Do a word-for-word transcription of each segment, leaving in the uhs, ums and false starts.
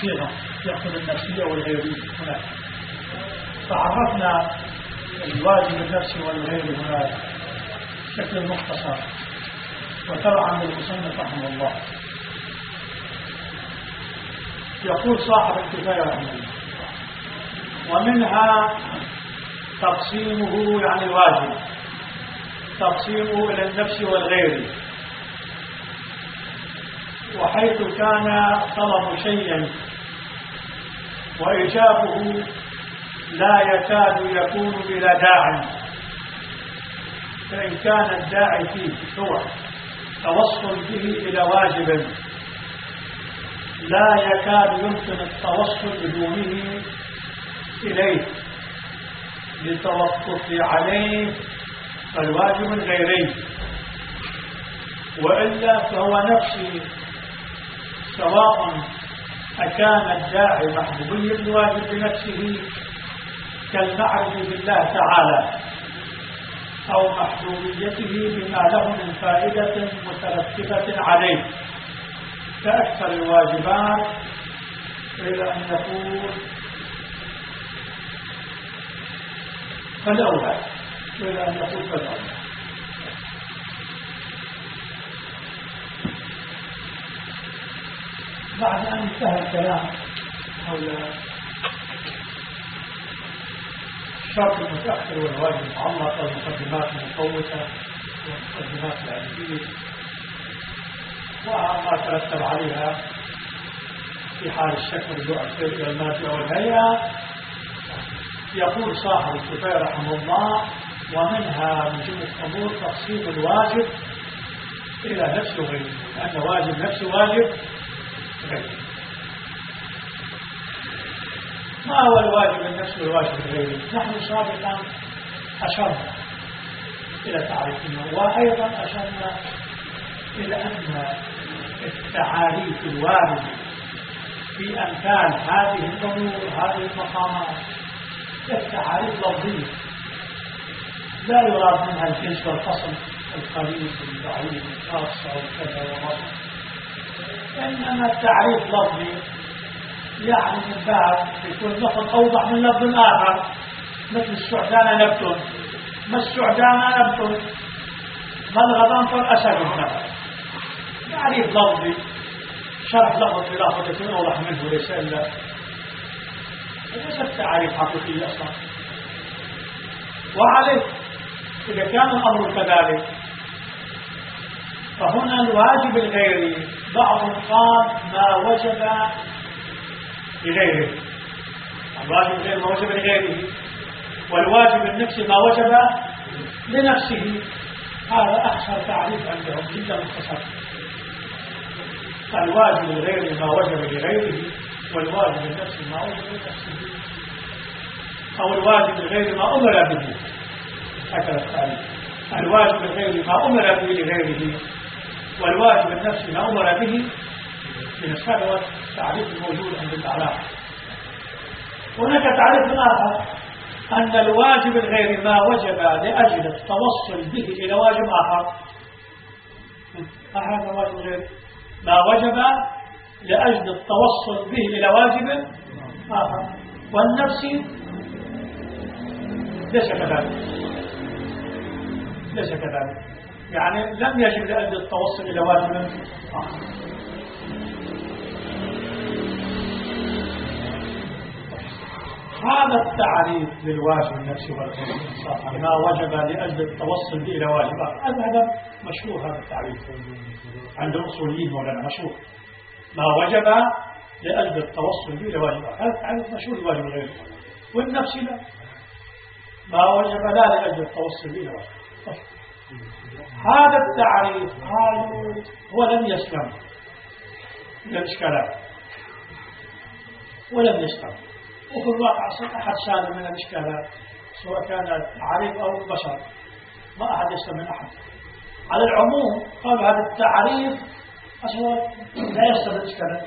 صيغة يأخذ النفسية والغيرية هناك. فعرفنا الواجب النفسي والغيري هناك بشكل مختصر، وتبعا للمصنف رحمه الله. يقول صاحب الكفاية رحمه الله: ومنها تقسيمه، يعني الواجب تقسيمه إلى النفس والغير، وحيث كان طلب شيء وإيجابه لا يكاد يكون بلا داعي، فإن كان الداعي فيه هو توصل به إلى واجب لا يكاد يمكن التوصل بدونه إليه للتوقف عليه، فالواجب غيري، وإلا فهو نفسي، سواء أكان الداعي محبوبي الواجب بنفسه كالمعرفة بالله تعالى، أو محبوبيته بما له من فائدة مترتبة عليه كأكثر الواجبات، إلى أن يقول فالأولى، إلى أن يقول فالأولى. بعد أن انتهى الكلام حول الشرط المتأخر والواجب المعلق والمقدمات المفوتة والمقدمات العلمية وما ترتب عليها في حال الشك والرجوع إلى المادة والهيئة، يقول صاحب الكفاية رحمه الله: ومنها من جملة الأمور تقسيم الواجب إلى نفس وغيره، لأن واجب نفسه واجب غيره. ما هو الواجب النفسي والواجب الغيري؟ نحن سابقا أشرنا إلى تعريفنا، وأيضا أشرنا إلى أن التعاريف الواردة في أمثال هذه الأمور هذه المقامات التعاريف لفظية لا يراد منها الجنس والفصل القريب والبعيد والخاص أو كذا وغيره، إنما التعريف لفظي، يعني من باب يكون لفظ أوضح من لفظ آخر، مثل السعدان نبت، ما السعدان نبت، ما الغضنفر أسد النبت. تعريف لفظي، شرح لفظ بلفظ يكون أوضح منه، ليس إلا ليس التعريف حقيقية أصلا. وعليه إذا كان الأمر كذلك فهنا الواجب الغيري بعض قال ما وجب لغيره، الواجب الغير ما وجب لغيره، والواجب النفسي ما وجب لنفسه. هذا أخشر تعريف عندهم جدا مختصر. الواجب الغيري ما وجب لغيره، والواجب النفسي ما وجب لنفسه، أو الواجب الغيري ما أمر به، هكذا التعريف. الواجب الغيري ما أمر به لغيره، والواجب النفسي ما أمر به لنفسه. هذا التعريف الموجود عند الأعلام. هناك تعريف آخر، أن الواجب الغيري ما وجب لأجل التوصل به إلى واجب آخر. هذا واجب غيري ما وجب لأجل التوصل به إلى واجب آخر، والنفسي ليس كذلك، ليس كذلك، يعني لم يجب لأجل التوصل إلى واجب آخر. هذا التعريف للواجب النفسي والغيري ما وجب لأجل التوصل به إلى واجب آخر، هذا مشهور، هذا التعريف عند الأصوليين مولانا مشهور، ما وجب لأجل التوصل به إلى واجب آخر، هذا التعريف مشهور لواجب الغيري. والنفسي لا، ما وجب لا لأجل التوصل به إلى واجب. هذا التعريف قالوا هو لم يسلم من الإشكالات ولم يسلم، وفي الواقع أحد سالم من الإشكالات، سواء كان تعريف أو البشر، ما أحد يسلم من أحد. على العموم قالوا هذا التعريف أصلا لا يسلم من الإشكالات،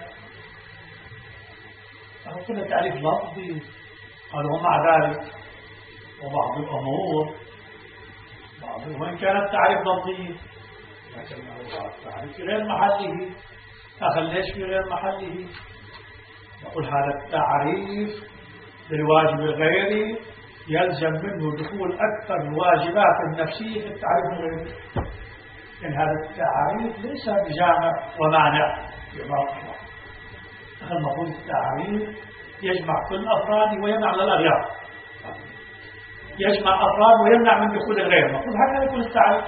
فهو كل تعريف لفظي. قالوا ومع ذلك وبعض الأمور بعض، وإن كان التعريف لفظي لكن التعريف في غير محله. أخل ليش في غير محله؟ يقول هذا التعريف للواجب الغيري يلزم منه دخول أكثر الواجبات النفسية في التعريف الغيري، لأن هذا التعريف ليس بجامع ومانع في بعض الأحوال. المفروض التعريف يجمع كل أفراد ويمنع على الأغيار، يجمع أفراد ويمنع من دخول الغير، المفروض هكذا يكون التعريف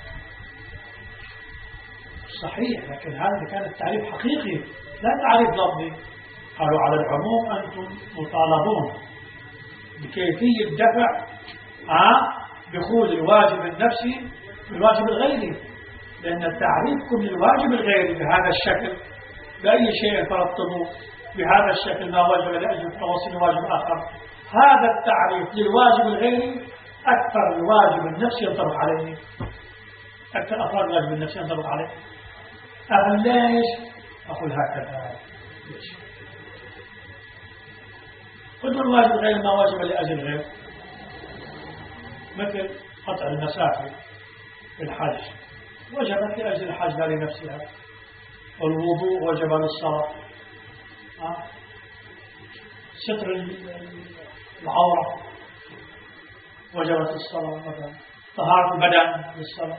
صحيح. لكن هذا كان التعريف حقيقي لا تعريف لفظي. قالوا على العموم أنتم مطالبون بكيفية دفع دخول الواجب النفسي بالواجب الغيري، لأن تعريفكم للواجب الغيري بهذا الشكل بأي شيء فرضتموه بهذا الشكل ما وجب لأجل توصيل واجب آخر، هذا التعريف للواجب الغيري أكثر الواجب النفسي ينطبق عليه، أكثر أفراد الواجب النفسي ينطبق عليه. أقول ليش؟ أقول هكذا ليش؟ قلت الواجب الغير ما وجب لأجل غير، مثل قطع المسافة في الحج وجبت لأجل الحج لا لنفسها، والوضوء وجب للصلاة، ستر العورة وجبت الصلاة مثلا، طهارة البدن للصلاة،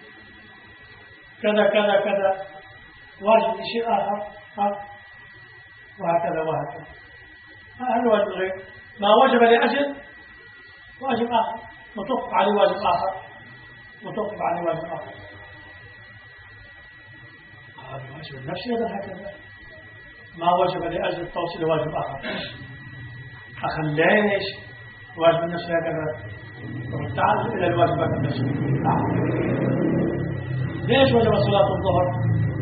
كذا كذا كذا واجب لشيء آخر، وهكذا وهكذا. هذا الواجب الغير ما وجب لأجل واجب آخر وتوقف عليه واجب آخر وتوقف عليه واجب آخر. هذا الواجب النفسي أيضا هكذا ما وجب لأجل توصيل واجب آخر. أخي ليش واجب النفسي هكذا؟ تعال إلى الواجبات النفسية. ليش وجب صلاة الظهر؟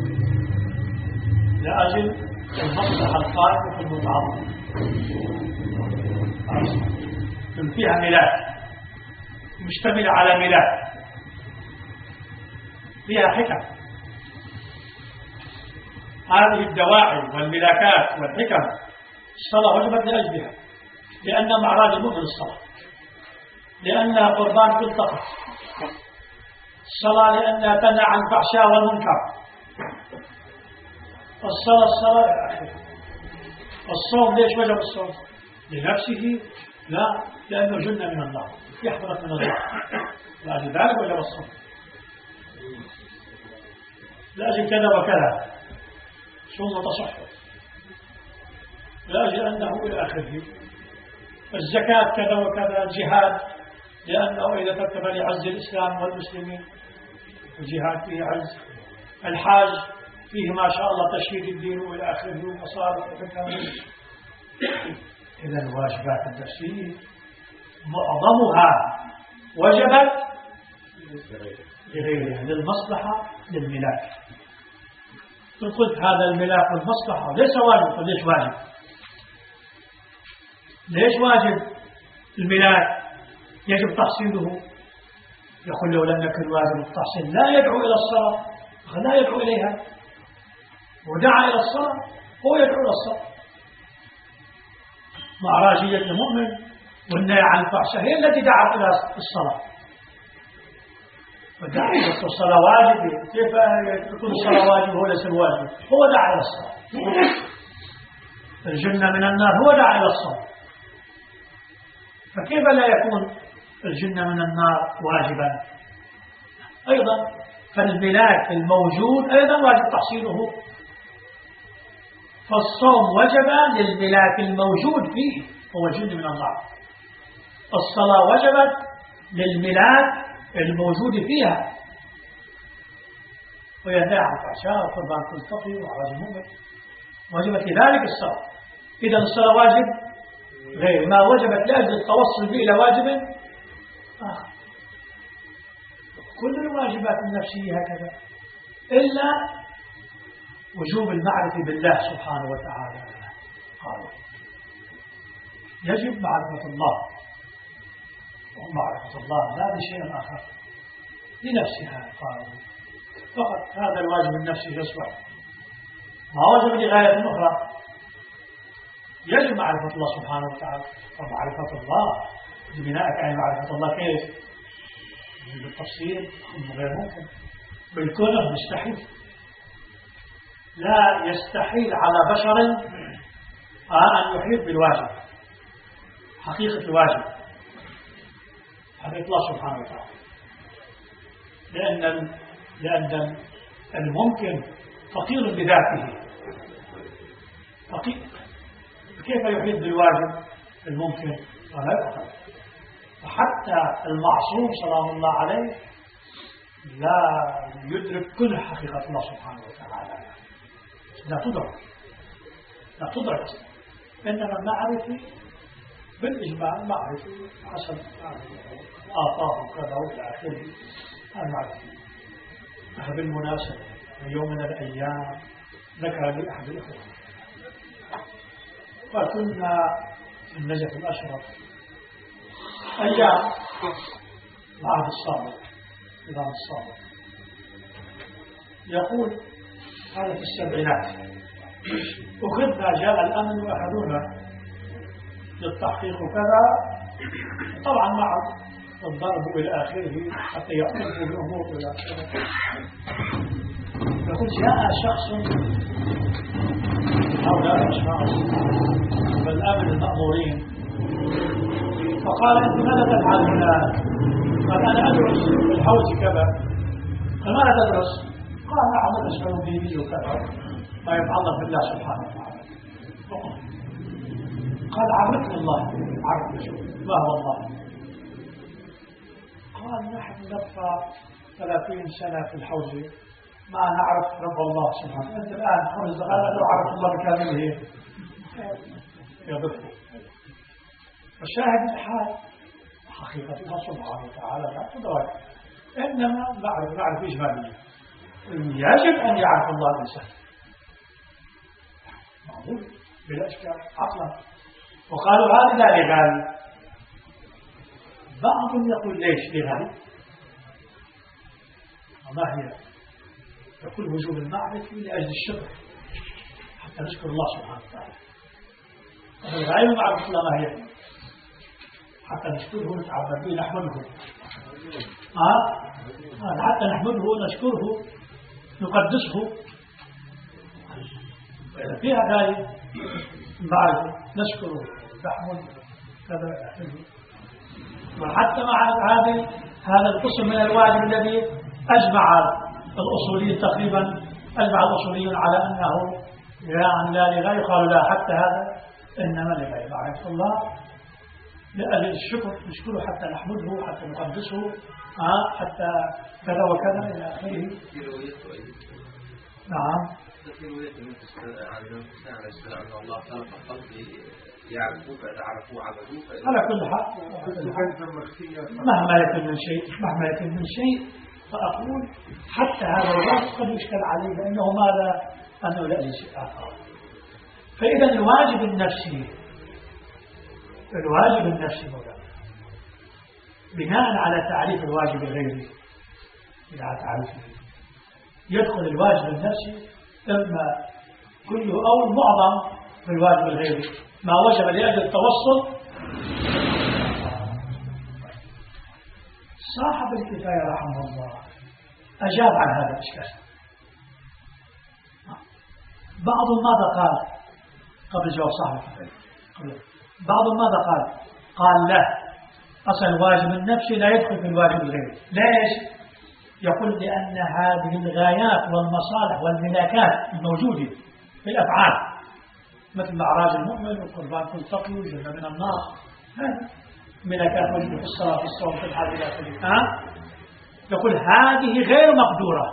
لأجل المصلحة القائمة في المتعاطف، فيها ملاك مشتملة على ملاك فيها حكم. هذه الدواعي والملاكات والحكم الصلاة وجبت لأجلها، لأنها معراج المؤمن الصلاة، لأنها قربان كل طقس الصلاة، لأنها تنهى عن الفحشاء والمنكر. الصلاة الصلاة يا أخي. الصوم ليش وجب الصوم؟ لنفسه؟ لا، لأنه جنة من الله يحفظك من الله، لأجل ذلك وجب الصوم. لأجل كذا وكذا صوم وتصحف، لأجل أنه إلى آخره. الزكاة كذا وكذا، الجهاد لأنه إذا ترتب لعز الإسلام والمسلمين، الجهاد فيه عز. الحاج فيه ما شاء الله تشييد الدين وإلى آخره ومصالح وحكم. إذا الواجبات النفسية معظمها وجبت لغيرها، للمصلحة للملاك. قلت هذا الملاك والمصلحة ليس واجب. ليش واجب؟ ليش واجب الملاك يجب تحصيله؟ يقول لو لم يكن واجب التحصيل لا يدعو إلى الصلاة، لا يدعو إليها، ودعا إلى الصلاة هو يدعو إلى الصلاة. معراجية المؤمن والنهي عن الفحشاء هي التي دعت إلى الصلاة، ودعا إلى الصلاة واجبة. كيف تكون الصلاة واجب هو ليس الواجب؟ هو دعا إلى الصلاة. الجنة من النار هو دعا إلى الصلاة، فكيف لا يكون الجنة من النار واجبا أيضا؟ فالملاك الموجود أيضا واجب تحصيله. فالصوم وجب للملاك الموجود فيه هو جن من الله، الصلاة وجبت للملاك الموجود فيها، وينهى عن الفحشاء وقربان كل تقي وعراج المؤمن، وجبت لذلك الصلاة. إذا الصلاة واجب غير ما وجبت لأجل التوصل به إلى واجب آخر. كل الواجبات النفسية هكذا إلا وجوب المعرفة بالله سبحانه وتعالى. قالوا يجب معرفة الله، ومعرفة الله لا بشيء آخر لنفسها. قالوا فقط هذا الواجب النفسي يصبح ما وجب لغاية أخرى. يجب معرفة الله سبحانه وتعالى، ومعرفة الله بناء عن معرفة الله كيف؟ بالتفصيل غير ممكن، بالكونه مستحيل. لا يستحيل على بشر أن يحيط بالواجب، حقيقة الواجب، حقيقة الله سبحانه وتعالى. لأن لأن الممكن فقير بذاته، فقير، كيف يحيط بالواجب الممكن؟ ولا يقدر. وحتى المعصوم سلام الله عليه لا يدرك كل حقيقة الله سبحانه وتعالى، لا تدرك، لا تدرك. إنما المعرفة بالإجماع، معرفة حسب آفاق وكذا وإلى آخره، المعرفة. بالمناسبة يوم من الأيام ذكر لي أحد الإخوة، فكنا في النجف الأشرف أيام العهد الصادق، نظام الصادق، يقول هذا في السبعينات، وخذنا جاء الأمن وأخذونا للتحقيق وكذا، طبعا مع الضرب إلى آخره حتى يقوموا بالأمور إلى آخره. يقول جاء شخص هؤلاء الأشخاص بالأمن المأمورين فقال: أنت ماذا تفعل هنا؟ قال: أنا أدرس في الحوزة كذا. قال: ماذا تدرس؟ قال: نعم أشعر ديني وكذا ما يتعلق بالله سبحانه وتعالى. قال: عرفني الله. عرفني ما هو الله؟ قال: نحن نبقى ثلاثين سنة في الحوزة ما نعرف رب الله سبحانه. أنت الآن خمس دقائق لو عرفت الله بكامله يضفه. فشاهد الحال حقيقتها سبحانه وتعالى لا تدرك، إنما نعرف نعرف إجمالية. يجب أن يعرف الله الإنسان معقول بلا إشكال عقلا. وقالوا هذا لا لغالي. بعضهم يقول ليش لغالي؟ وما هي؟ يقول وجوب المعرفة لأجل الشكر حتى نشكر الله سبحانه وتعالى. الغاية معرفة الله ما هي؟ حتى نشكره نتعبد به نحمده. آه؟ آه حتى نحمده نشكره نقدسه. فيها غاية معرفة نشكره نحمده كذا. وحتى مع هذا هذا القسم من الواجب الذي أجمع الأصوليين تقريبا أجمع الأصوليين على أنه يعني لا لغاية. قالوا لا، حتى هذا إنما لغاية معرفة الله لأجل الشكر نشكره حتى نحمده حتى نقدسه آه حتى كذا وكذا إلى آخره. نعم. على كل حال مهما يكن من شيء مهما يكن من شيء فأقول حتى هذا الواجب قد يشكل عليه لأنه ماذا أنه لا شيء آخر. فإذا الواجب النفسي الواجب النفسي مولانا بناء على تعريف الواجب الغيري على تعريفه يدخل الواجب النفسي إما كله أو معظم في الواجب الغيري ما وجب لأجل التوصل. صاحب الكفاية رحمه الله أجاب عن هذا الإشكال. بعضهم ماذا قال قبل جواب صاحب الكفاية؟ بعضهم ماذا قال؟ قال لا، أصل الواجب النفسي لا يدخل في الواجب الغيري. ليش؟ يقول لأن هذه الغايات والمصالح والملاكات الموجودة في الأفعال مثل معراج المؤمن والقربان كل تقي وجنة من النار، هذه ملاكات موجودة في الصلاة في الصوم في الحج إلى آخره. يقول هذه غير مقدورة،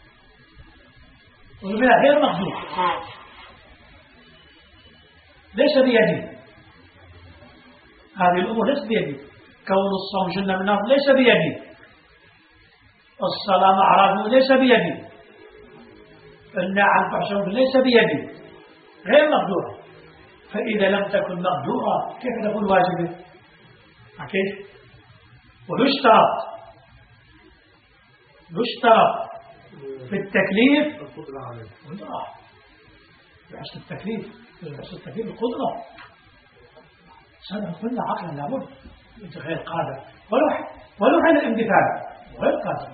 وبها غير مقدورة، ليس بيدي. هذه الأمور ليس بيدي. كون الصوم جنة من النار ليس بيدي. الصلاة معراج ليس بيدي. النهي عن الفحشاء ليس بيدي، غير مقدورة. فإذا لم تكن مقدورة كيف تكون واجبة؟ كيف؟ ويشترط يشترط في التكليف القدرة عليه. القدرة بحسب التكليف بحسب التكليف القدرة. هذا كله عقلا لابد. أنت غير قادر ولو ولو حين الامتثال غير قادر.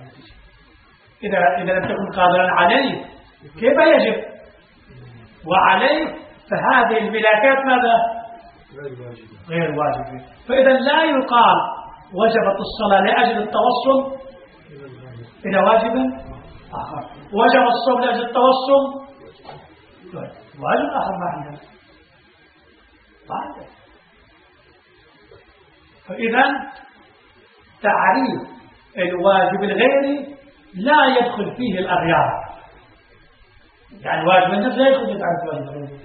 إذا إذا لم تكن قادرا عليه كيف يجب؟ وعليه فهذه الملاكات ماذا؟ غير واجبة. فإذا لا يقال وجبت الصلاة لأجل التوصل إلى واجب آخر، وجب الصوم لأجل التوصل واجب آخر ما عندنا واجب. فإذا تعريف الواجب الغيري لا يدخل فيه الأغيار، يعني واجب النفس لا يدخل في تعريف الواجب الغيري.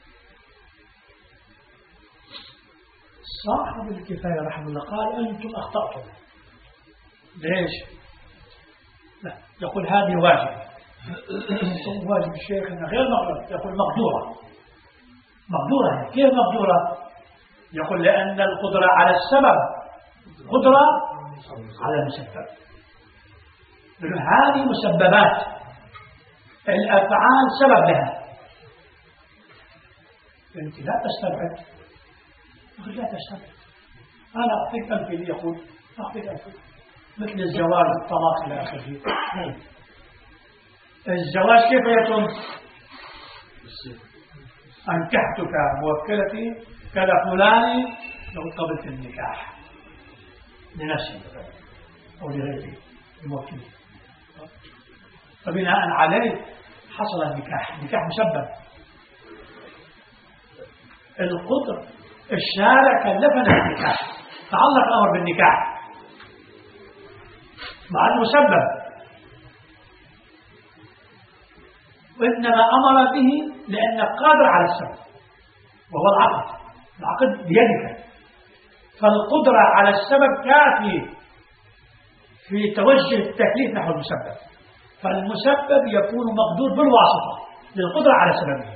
صاحب الكفاية رحمه الله قال أنتم أخطأتم. ليش؟ لا يقول هذه واجب واجب الشيخ إنه غير مقدور، يقول مقدورة. مقدورة كيف مقدورة؟ يقول لأن القدرة على السبب قدرة على المسبب. هذه مسببات الأفعال سبب لها. أنت لا تستبعد، لا تستبعد. أنا أعطيك أمثلة، يقول أعطيك أمثلة مثل الزواج والطلاق إلى آخره. الزواج كيف يتم؟ أنكحتك موكلتي كذا فلان لو قبلت النكاح لنفسي أو لغيري الموكلين، فبناء عليه حصل النكاح. النكاح مسبب. القدر الشارع كلفنا النكاح، تعلق الأمر بالنكاح مع المسبب، وإنما أمر به لأنه قادر على السبب وهو العقد. العقد بيدك، فالقدرة على السبب كافية في توجه التكليف نحو المسبب، فالمسبب يكون مقدور بالواسطة للقدرة على سببه.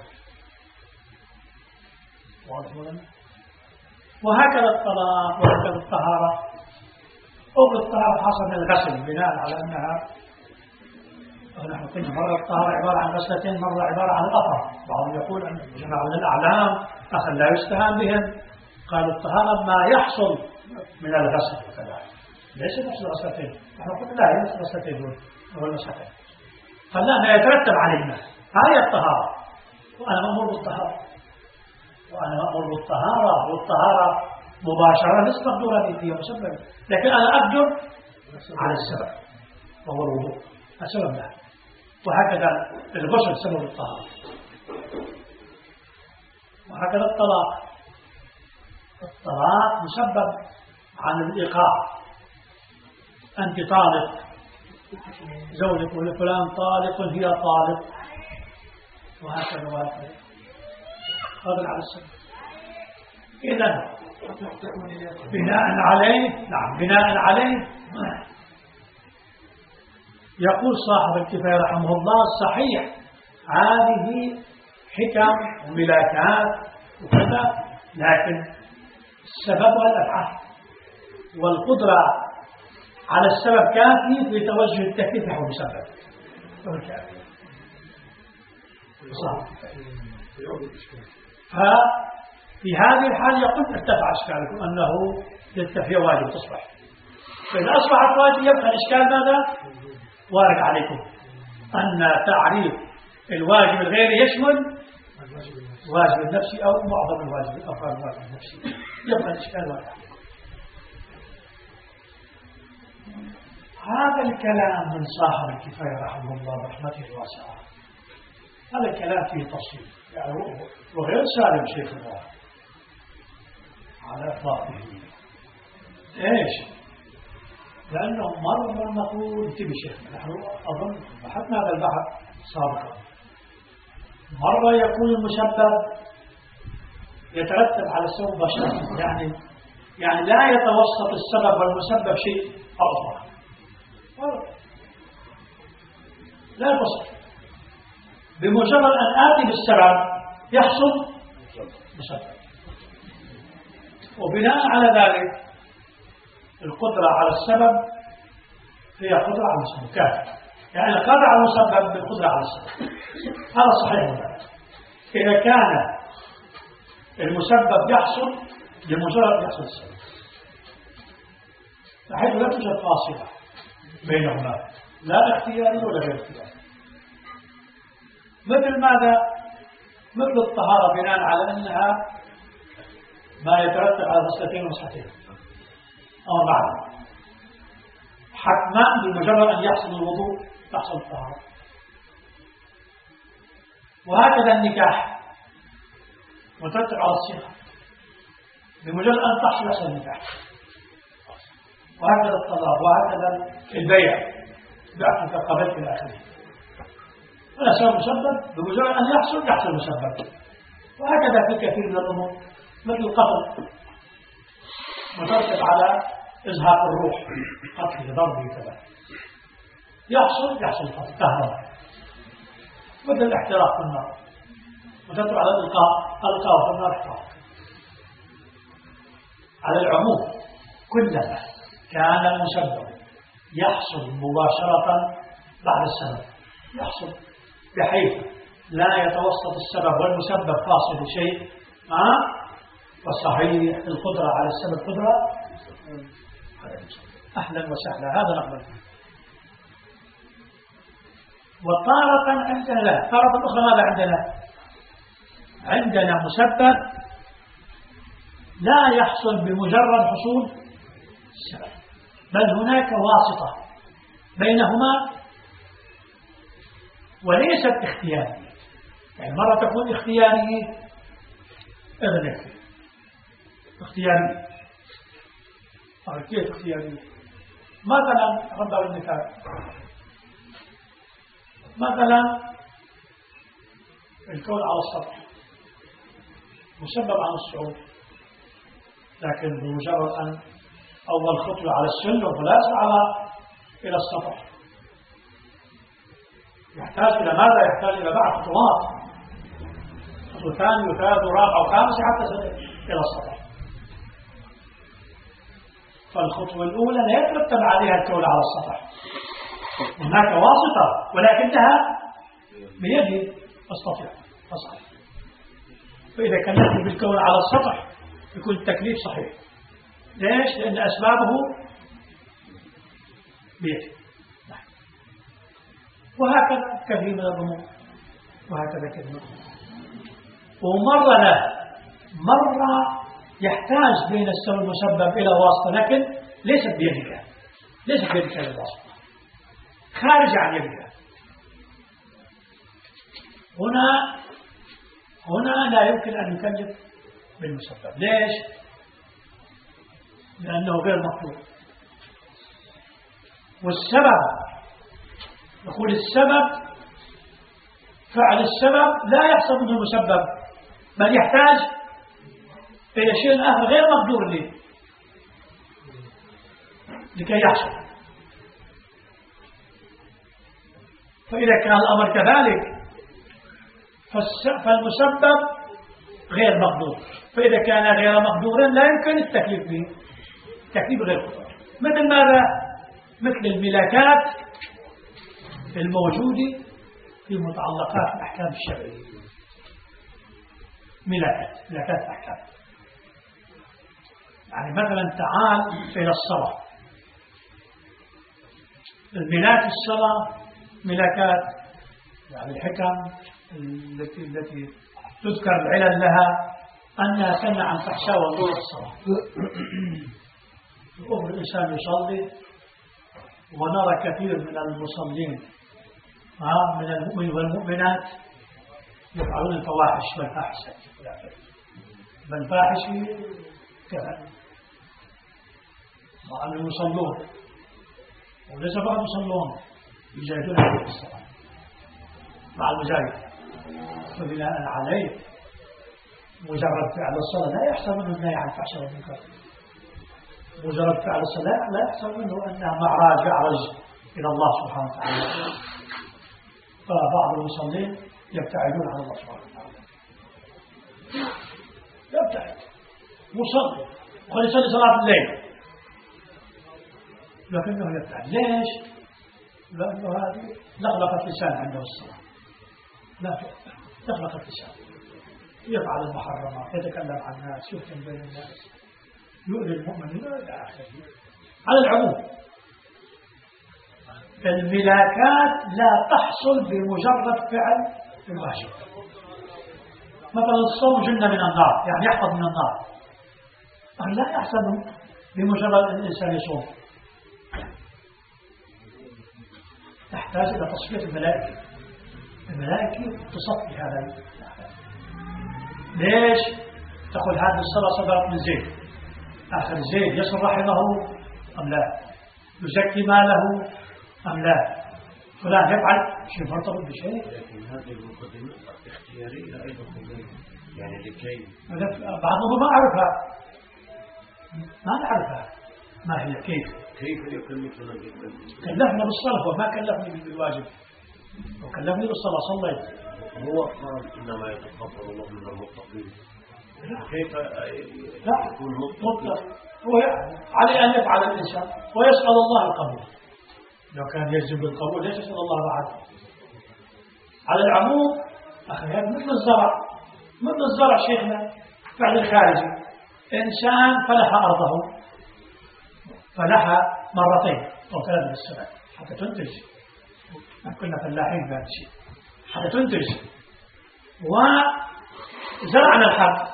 وهكذا الطلاق وهكذا الطهارة. أو الطهارة حصل من الغسل بناء على أنها نحن قلنا مرة الطهارة عبارة عن غسلتين، مرة عبارة عن الأطهر. بعضهم يقول أن جماعة من الأعلام أخذ لا يستهان بهم، قالوا الطهارة ما يحصل من الغسل وكذا، ليس نفس الغسلتين. نحن قلنا لا هي نفس الغسلتين دول هو المسحتين، فلا ما يترتب علينا هذه الطهارة. وأنا مأمور بالطهارة، وأنا مأمور بالطهارة، والطهارة مباشرة ليس مقدورة لي فيها مسبب، لكن أنا أقدر على السبب وهو الوضوء، السبب له. وهكذا الغسل سبب الطهارة، وهكذا الطلاق. الطلاق مسبب عن الإيقاع. أنت طالق، زوجك يقول فلان طالق هي طالق، وهكذا وهكذا قادر على السبب. إذا بناء عليه نعم بناء عليه يقول صاحب الكفاية رحمه الله صحيح هذه حكم وملاكات وكذا، لكن سببها الأفعال، والقدرة على السبب كافي في توجه التكليف نحو المسبب. ففي هذه الحال يقول ارتفع إشكالكم أنه للتفية واجب تصبح، فإذا أصبحت واجب يبقى الإشكال ماذا؟ وارد عليكم أن تعريف الواجب الغيري يشمل واجب النفسي أو معظم الواجب الأفعال الواجب النفسي، يبقى الإشكال وارد عليكم. هذا الكلام من صاحب الكفاية رحمه الله رحمته الواسعة، هذا الكلام فيه تفصيل يعني وغير سالم شيخ الله على إطلاقه. إيش؟ لأنه مرة نقول انتبه شيخ، نحن أظن بحثنا هذا البحث سابقا. مرة يكون المسبب يترتب على السبب مباشرة، يعني يعني لا يتوسط السبب والمسبب شيء أخر، لا يتوسط. بمجرد أن آتي بالسبب يحصل مسبب، وبناء على ذلك القدرة على السبب هي قدرة على المسبب كافية، يعني القدرة على المسبب بالقدرة على السبب، هذا صحيح ولا؟ إذا كان المسبب يحصل لمجرد يحصل السبب، بحيث لا توجد فاصلة بينهما لا اختياري ولا غير اختياري. مثل ماذا؟ مثل الطهارة بناء على أنها ما يترتب على غسلتين ومسحتين أو بعد، حتما بمجرد أن يحصل الوضوء تحصل الطهارة. وهكذا النكاح مترتب على الصيغة، بمجرد أن تحصل يحصل النكاح. وهكذا الطلاق، وهكذا البيع، بعتك قبلت إلى آخره. ولا سبب مسبب، بمجرد أن يحصل يحصل مسبب. وهكذا في كثير من الأمور مثل القتل مترتب على إزهاق الروح، قتل ضربه كذا، يحصل يحصل قتل كهرباء. مثل الاحتراق في النار مترتب على الإلقاء، ألقاه في النار احتراق. على العموم كلما كان المسبب يحصل مباشرة بعد السبب يحصل، بحيث لا يتوسط السبب والمسبب فاصل شيء، ها؟ فصحيح القدرة على السبب قدرة أهلا وسهلا، هذا نقبل. وطارة عندنا لا، طارة أخرى ماذا عندنا؟ عندنا مسبب لا يحصل بمجرد حصول السبب، بل هناك واسطة بينهما وليست اختيارية. يعني مرة تكون اختيارية، إذن اختيارية. كيف اختيارية؟ مثلا أضرب المثال، مثلا الكون على السطح مسبب عن الصعود، لكن بمجرد أن أول خطوة على السلم ولا على إلى السطح، يحتاج إلى ماذا؟ يحتاج إلى بعض خطوات، خطوة ثانية وثالث ورابعة وخامسة حتى تصل إلى السطح. فالخطوة الأولى لا يترتب عليها الكون على السطح، هناك واسطة ولكنها بيدي أستطيع أصعد. فإذا كلفت بالكون على السطح يكون التكليف صحيح. ليش؟ لأن أسبابه بيدي. وهكذا كثير من الأمور، وهكذا كثير من الأمور. ومرة لا، مرة يحتاج بين السبب المسبب إلى واسطة، لكن ليست بيدك، ليست بيدك الواسطة، خارج عن يدك. هنا هنا لا يمكن أن يكلف بالمسبب. ليش؟ لأنه غير مطلوب. والسبب، يقول السبب، فعل السبب لا يحصل منه المسبب، بل يحتاج إلى شيء آخر غير مقدور له لكي يحصل. فإذا كان الأمر كذلك فالمسبب غير مقدور، فإذا كان غير مقدورا لا يمكن التكليف به، التكليف غير مقدور. مثل ماذا؟ مثل الملاكات الموجودة في متعلقات الأحكام الشرعية. ملاكات ملاكات الأحكام، يعني مثلا تعال إلى الصلاة، الملاك الصلاة ملاكات، يعني الحكم التي التي تذكر العلل لها أنها تمنع عن فحشاء وضوء الصلاة. يقوم الإنسان يصلي ونرى كثير من المصلين من المؤمن والمؤمنات يفعلون الفواحش والفاحشة، بالفاحش كذا، مع أنهم يصلون وليس بعض يصلون يجاهدون في الصلاة مع المجاهد. فبناء عليه مجرد فعل الصلاة لا يحصل منه النهي عن الفحشاء والمنكر، مجرد فعل الصلاة لا يحصل منه أنها معراج يعرج إلى الله سبحانه وتعالى. فبعض المصلين يبتعدون عن الله سبحانه وتعالى، يبتعد مصلي وقد يصلي صلاة الليل لكنه يبتعد. ليش؟ لأنه هذه لغلقة لسان عنده الصلاة، لا لغلقة لسان، يفعل المحرمات، يتكلم عن الناس، يفتن بين الناس، يؤذي المؤمنين إلى آخره. على العموم الملاكات لا تحصل بمجرد فعل الواجب، مثلا الصوم جنة من النار، يعني يحفظ من النار. لا يحسن بمجرد أن الإنسان يصوم، تحتاج إلى تصفية الملائكة. الملائكة تصفي هذا. ليش؟ تقول هذه الصلاة صدرت من زيد، آخر زيد يصل رحمه أم لا؟ يزكي ماله أم لا؟ فلان يفعل شيء مرتبط بشيء. لكن هذه المقدمة اختيارية أيضا يعني لكي بعضهم ما أعرفها، ما نعرفها ما هي كيف كيف يكلفنا كلفنا بالصلاة وما كلفني بالواجب، وكلفني بالصلاة صليت. هو قال إنما يتقبل الله من المتقين. كيف لا يكون مطلق؟ هو عليه أن يفعل الإنسان ويسأل الله القبول. لو كان يجب القبول ليش يسأل الله بعد؟ على العموم أخي هذا مثل الزرع، مثل الزرع شيخنا فعل الخارجي. إنسان فلح أرضه، فلح مرتين أو ثلاثة بالسنة حتى تنتج. كنا فلاحين بهذا الشيء حتى تنتج. وزرعنا الحب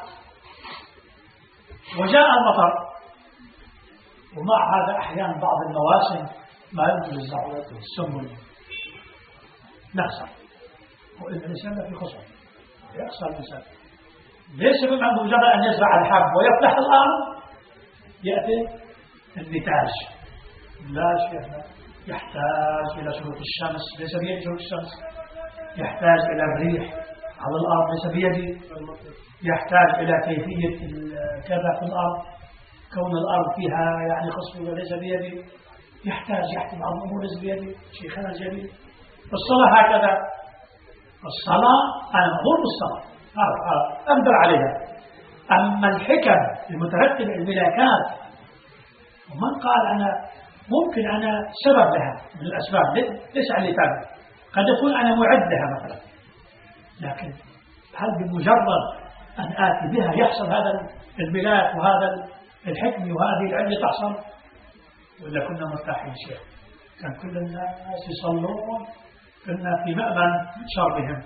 وجاء المطر، ومع هذا أحيانا بعض المواسم ما ينتج الزرع السم نخسر، وإن الإنسان في خسر يخسر الإنسان. ليس بمجرد أن يزرع الحب ويفلح الأرض يأتي النتاج. لا شيء، يحتاج إلى شروق الشمس، ليس بيد شروق الشمس. يحتاج إلى الريح على الأرض، ليس بيدي. يحتاج إلى كيفية كذا في الأرض، كون الأرض فيها يعني خصبة ليس بيدي. يحتاج يحتاج بعض الأمور ليس بيدي. شيخنا الجليل الصلاة هكذا. الصلاة أنا أظن بالصلاة أقدر عليها. أما الحكم المترتبة الملاكات، ومن قال أنا ممكن أنا سبب لها من الأسباب، ليس على تابع، قد يكون أنا معد لها مثلا، لكن هل بمجرد أن آتي بها يحصل هذا الملاك وهذا الحكم وهذه العلة تحصل؟ ولا كنا مرتاحين شيخ؟ كان كل الناس يصلون، كنا في مأمن شرهم،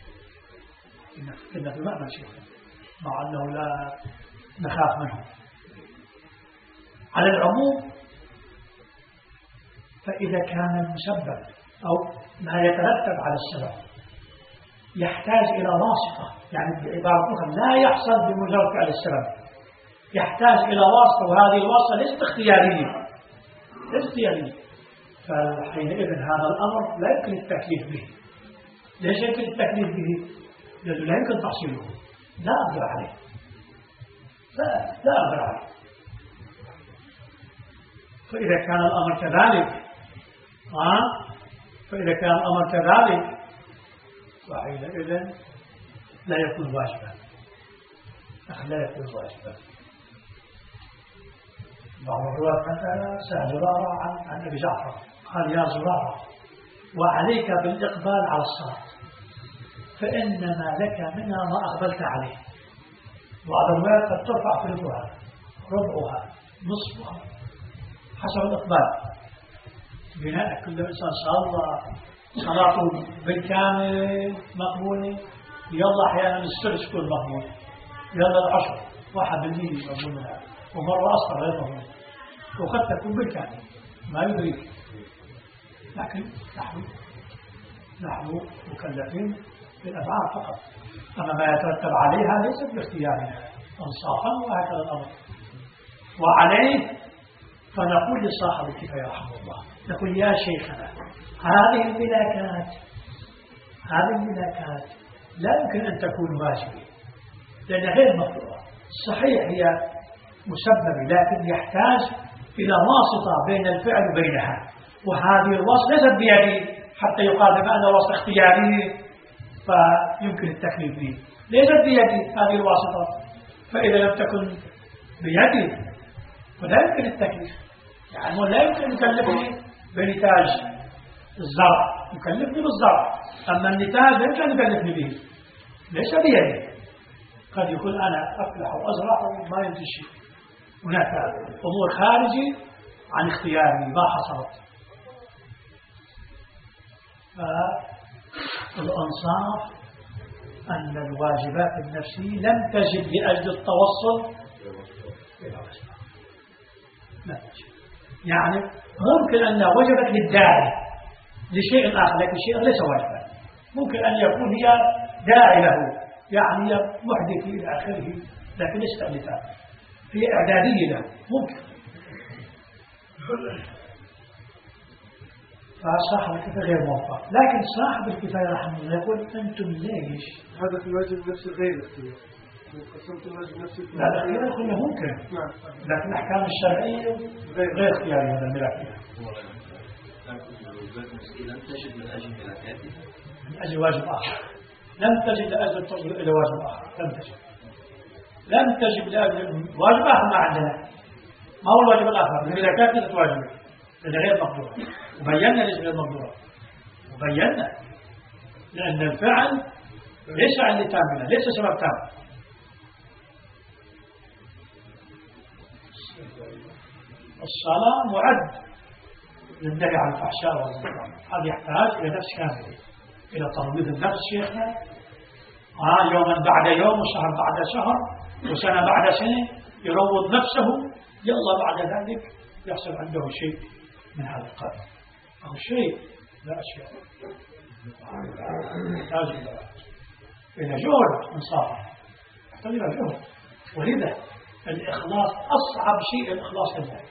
كنا في مأمن شيخ، مع أنه لا نخاف منهم. على العموم فإذا كان المسبب أو ما يترتب على السبب يحتاج إلى واسطة، يعني بعبارة أخرى لا يحصل بمجرد فعل السبب، يحتاج إلى واسطة، وهذه الواسطة ليست اختيارية، ليست اختيارية، فحينئذ هذا الأمر لا يمكن التكليف به. ليش يمكن التكليف به؟ لأنه لا يمكن تحصيله، لا أقدر عليه، لا, لا أقدر عليه. فإذا كان الأمر كذلك آه؟ فإذا كان الأمر كذلك فحينئذ لا يكون واجبا، لا يكون واجبا. بعض الرواة مثلا سأل زرارة عن, عن أبي جعفر قال يا زرارة وعليك بالإقبال على الصلاة فإنما لك منها ما أقبلت عليه. بعض الروايات قد ترفع ثلثها ربعها نصفها حسب الإقبال، بناء كل إنسان صلى صلاته بالكامل مقبولة، يلا أحيانا السدس كل مقبول، يلا العشر واحد بالمية مقبول منها، ومرة أصغر غير مقبول، وقد تكون بالكامل ما يدرك. لكن نحن نحن مكلفين بالأفعال فقط، أما ما يترتب عليها ليس باختيارنا انصافا، وهكذا الأمر. وعليه فنقول لصاحب الكفاية رحمه الله، نقول يا شيخنا هذه الملاكات هذه الملاكات لا يمكن أن تكون واجبة لأنها غير مفروضة. صحيح هي مسببة، لكن يحتاج إلى واسطة بين الفعل وبينها، وهذه الواسطة ليست بيدي حتى يقال بأن واسطة اختيارية فيمكن التكليف به، ليست بيدي هذه الواسطة، فإذا لم تكن بيدي فلا يمكن التكليف. يعني لا يمكن أن يكلفني بنتاج الزرع، يكلفني بالزرع، أما النتاج لا يمكن أن يكلفني به، ليس بيدي. قد يكون أنا أفلح وأزرع وما ينتج شيء، هناك أمور خارجي عن اختياري ما حصلت. فالأنصاف أن الواجبات النفسية لم تجب لأجل التوصل إلى وجبة. لا تجب. يعني ممكن أنها وجبت للداعي لشيء آخر، لكن شيء ليس واجبا. ممكن أن يكون هي داعي له، يعني هي محدث إلى آخره، لكن ليس تأليفات، هي إعدادية له ممكن. فصاحب الكفاية غير موفق، لكن صاحب الكفاية رحمه الله يقول أنتم ليش هذا في الواجب نفسه غير اختيار، قسمت الواجب نفسه. لا الاختيار كله ممكن، لكن الأحكام الشرعية غير اختيارية هذا الملكية. لم تجد من أجل ملكاته، من أجل واجب آخر، لم تجد لأجل التصل إلى واجب آخر، لم تجد لم تجد لأجل واجب آخر. ما عندنا، ما هو الواجب الآخر؟ الملكات ليست واجبة، هذا غير مقدورة، وبينا ليس غير مقدورة، وبينا لأن الفعل ليس عن تامنا، ليس سبب تام. الصلاة معد للنهي عن الفحشاء والمنكر، هذا يحتاج إلى نفس كاملة، إلى ترويض النفس شيخنا، آه يوما بعد يوم وشهر بعد شهر وسنة بعد سنة يروض نفسه، يلا بعد ذلك يحصل عنده شيء من هذا القدر أو شيء لا أشياء يحتاج إلى جهد من صاحب، يحتاج إلى جهد. ولذا الإخلاص أصعب شيء، الإخلاص لله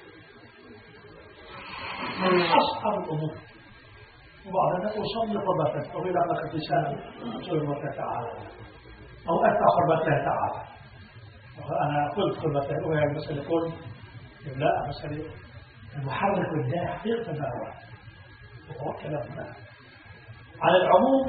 من أصعب الأمور. وبعد ذلك أصلي قربتك أو إلى علاقة لسان سلم وتتعالى أو أدفع قربته تعالى. أنا قلت قربته وهي المسألة كل لا مسألة المحرك والداعي حقيقة ما هو وهو كلامنا. على العموم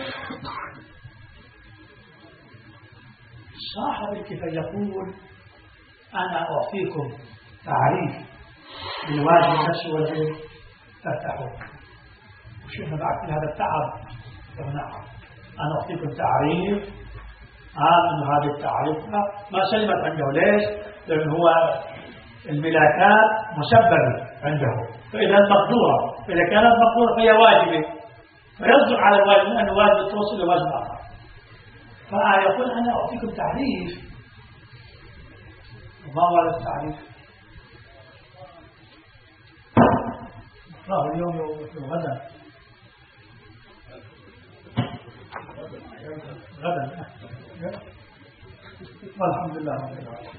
صاحب الكفاية يقول أنا أعطيكم تعريف بالواجب النفسي والغير ترتاحون. وشوفنا بعد كل هذا التعب ونعم أنا أعطيكم تعريف آمن هذا التعريف ما سلمت عنده. ليش؟ لأنه هو الملاكات مسببة عنده، فإذا مقدورة، فإذا كانت مقدورة فهي واجبة، فيصدق على الواجب أنه واجب توصل لواجب آخر. فيقول أنا أعطيكم تعريف. وما هو التعريف؟ اليوم وغدا غدا والحمد لله رب العالمين.